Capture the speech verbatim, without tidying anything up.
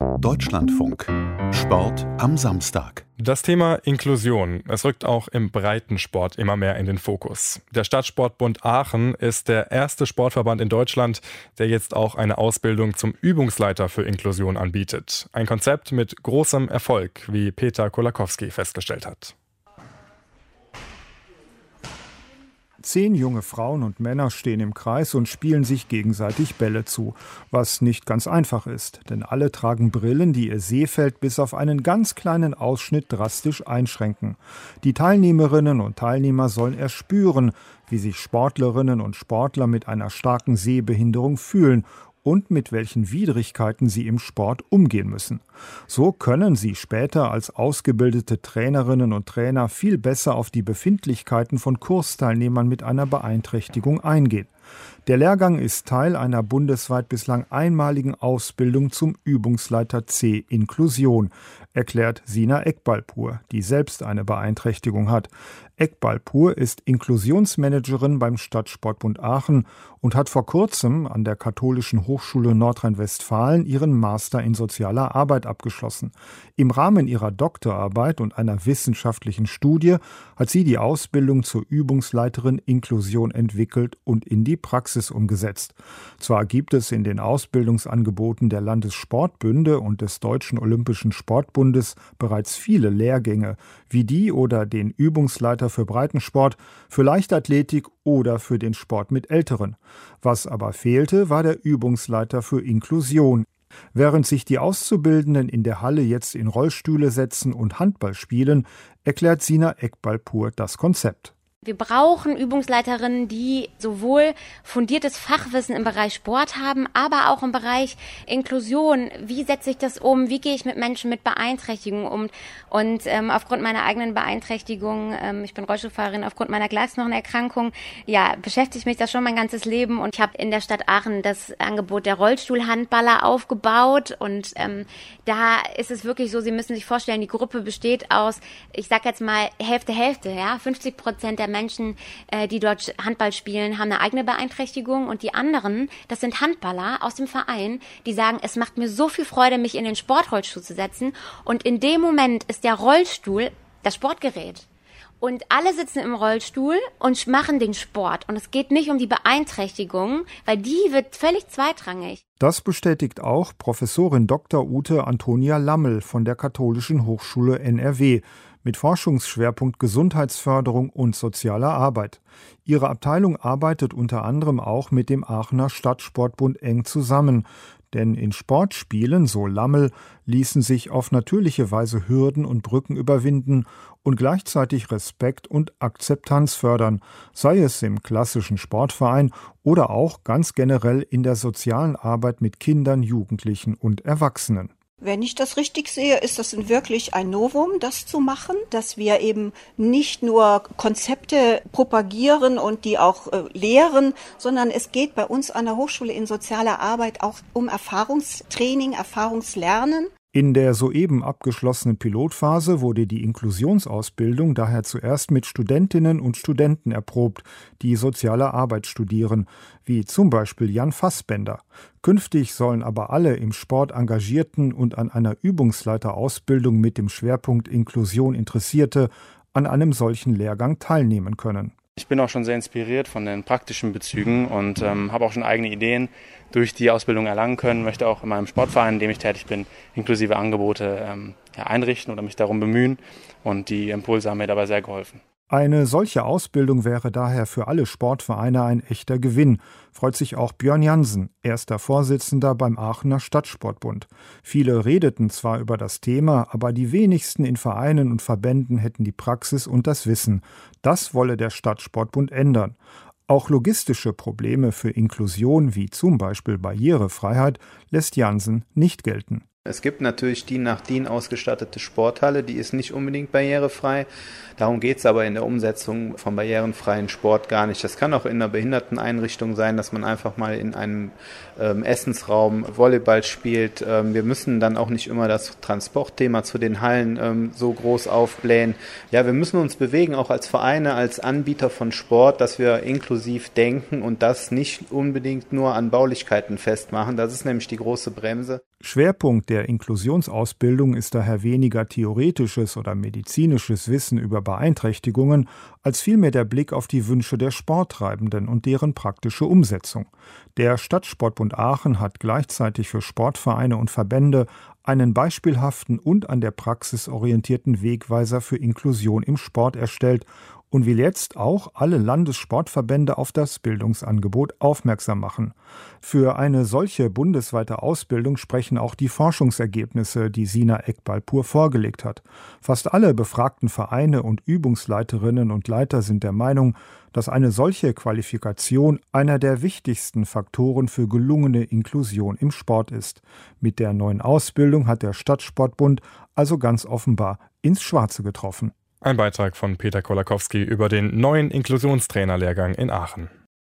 Deutschlandfunk. Sport am Samstag. Das Thema Inklusion, es rückt auch im Breitensport immer mehr in den Fokus. Der Stadtsportbund Aachen ist der erste Sportverband in Deutschland, der jetzt auch eine Ausbildung zum Übungsleiter für Inklusion anbietet. Ein Konzept mit großem Erfolg, wie Peter Kolakowski festgestellt hat. Zehn junge Frauen und Männer stehen im Kreis und spielen sich gegenseitig Bälle zu, was nicht ganz einfach ist, denn alle tragen Brillen, die ihr Sehfeld bis auf einen ganz kleinen Ausschnitt drastisch einschränken. Die Teilnehmerinnen und Teilnehmer sollen erspüren, wie sich Sportlerinnen und Sportler mit einer starken Sehbehinderung fühlen und mit welchen Widrigkeiten sie im Sport umgehen müssen. So können sie später als ausgebildete Trainerinnen und Trainer viel besser auf die Befindlichkeiten von Kursteilnehmern mit einer Beeinträchtigung eingehen. Der Lehrgang ist Teil einer bundesweit bislang einmaligen Ausbildung zum Übungsleiter C Inklusion, erklärt Sina Ekbalpur, die selbst eine Beeinträchtigung hat. Ekbalpur ist Inklusionsmanagerin beim Stadtsportbund Aachen und hat vor kurzem an der Katholischen Hochschule Nordrhein-Westfalen ihren Master in sozialer Arbeit abgeschlossen. Im Rahmen ihrer Doktorarbeit und einer wissenschaftlichen Studie hat sie die Ausbildung zur Übungsleiterin Inklusion entwickelt und in die Praxis umgesetzt. Zwar gibt es in den Ausbildungsangeboten der Landessportbünde und des Deutschen Olympischen Sportbundes bereits viele Lehrgänge, wie die oder den Übungsleiter für Breitensport, für Leichtathletik oder für den Sport mit Älteren. Was aber fehlte, war der Übungsleiter für Inklusion. Während sich die Auszubildenden in der Halle jetzt in Rollstühle setzen und Handball spielen, erklärt Sina Ekbalpur das Konzept. Wir brauchen Übungsleiterinnen, die sowohl fundiertes Fachwissen im Bereich Sport haben, aber auch im Bereich Inklusion. Wie setze ich das um? Wie gehe ich mit Menschen mit Beeinträchtigungen um? Und ähm, aufgrund meiner eigenen Beeinträchtigung, ähm, ich bin Rollstuhlfahrerin, aufgrund meiner Gleisknochenerkrankung, ja, beschäftigt mich das schon mein ganzes Leben. Und ich habe in der Stadt Aachen das Angebot der Rollstuhlhandballer aufgebaut. Und ähm, da ist es wirklich so, Sie müssen sich vorstellen, die Gruppe besteht aus, ich sag jetzt mal Hälfte, Hälfte, ja, fünfzig Prozent der Menschen, die dort Handball spielen, haben eine eigene Beeinträchtigung und die anderen, das sind Handballer aus dem Verein, die sagen, es macht mir so viel Freude, mich in den Sportrollstuhl zu setzen und in dem Moment ist der Rollstuhl das Sportgerät. Und alle sitzen im Rollstuhl und machen den Sport. Und es geht nicht um die Beeinträchtigung, weil die wird völlig zweitrangig. Das bestätigt auch Professorin Doktor Ute Antonia Lammel von der Katholischen Hochschule N R W mit Forschungsschwerpunkt Gesundheitsförderung und sozialer Arbeit. Ihre Abteilung arbeitet unter anderem auch mit dem Aachener Stadtsportbund eng zusammen. Denn in Sportspielen, so Lammel, ließen sich auf natürliche Weise Hürden und Brücken überwinden und gleichzeitig Respekt und Akzeptanz fördern, sei es im klassischen Sportverein oder auch ganz generell in der sozialen Arbeit mit Kindern, Jugendlichen und Erwachsenen. Wenn ich das richtig sehe, ist das wirklich ein Novum, das zu machen, dass wir eben nicht nur Konzepte propagieren und die auch äh, lehren, sondern es geht bei uns an der Hochschule in sozialer Arbeit auch um Erfahrungstraining, Erfahrungslernen. In der soeben abgeschlossenen Pilotphase wurde die Inklusionsausbildung daher zuerst mit Studentinnen und Studenten erprobt, die soziale Arbeit studieren, wie zum Beispiel Jan Fassbender. Künftig sollen aber alle im Sport engagierten und an einer Übungsleiterausbildung mit dem Schwerpunkt Inklusion Interessierte an einem solchen Lehrgang teilnehmen können. Ich bin auch schon sehr inspiriert von den praktischen Bezügen und ähm, habe auch schon eigene Ideen durch die Ausbildung erlangen können, möchte auch in meinem Sportverein, in dem ich tätig bin, inklusive Angebote ähm, ja, einrichten oder mich darum bemühen und die Impulse haben mir dabei sehr geholfen. Eine solche Ausbildung wäre daher für alle Sportvereine ein echter Gewinn, freut sich auch Björn Jansen, erster Vorsitzender beim Aachener Stadtsportbund. Viele redeten zwar über das Thema, aber die wenigsten in Vereinen und Verbänden hätten die Praxis und das Wissen. Das wolle der Stadtsportbund ändern. Auch logistische Probleme für Inklusion, wie zum Beispiel Barrierefreiheit, lässt Jansen nicht gelten. Es gibt natürlich die nach D I N ausgestattete Sporthalle, die ist nicht unbedingt barrierefrei. Darum geht es aber in der Umsetzung von barrierenfreien Sport gar nicht. Das kann auch in einer Behinderteneinrichtung sein, dass man einfach mal in einem ähm, Essensraum Volleyball spielt. Ähm, wir müssen dann auch nicht immer das Transportthema zu den Hallen ähm, so groß aufblähen. Ja, wir müssen uns bewegen, auch als Vereine, als Anbieter von Sport, dass wir inklusiv denken und das nicht unbedingt nur an Baulichkeiten festmachen. Das ist nämlich die große Bremse. Schwerpunkt der Inklusionsausbildung ist daher weniger theoretisches oder medizinisches Wissen über Beeinträchtigungen, als vielmehr der Blick auf die Wünsche der Sporttreibenden und deren praktische Umsetzung. Der Stadtsportbund Aachen hat gleichzeitig für Sportvereine und Verbände einen beispielhaften und an der Praxis orientierten Wegweiser für Inklusion im Sport erstellt und will jetzt auch alle Landessportverbände auf das Bildungsangebot aufmerksam machen. Für eine solche bundesweite Ausbildung sprechen auch die Forschungsergebnisse, die Sina Ekbalpur vorgelegt hat. Fast alle befragten Vereine und Übungsleiterinnen und Leiter sind der Meinung, dass eine solche Qualifikation einer der wichtigsten Faktoren für gelungene Inklusion im Sport ist. Mit der neuen Ausbildung hat der Stadtsportbund also ganz offenbar ins Schwarze getroffen. Ein Beitrag von Peter Kolakowski über den neuen Inklusionstrainerlehrgang in Aachen.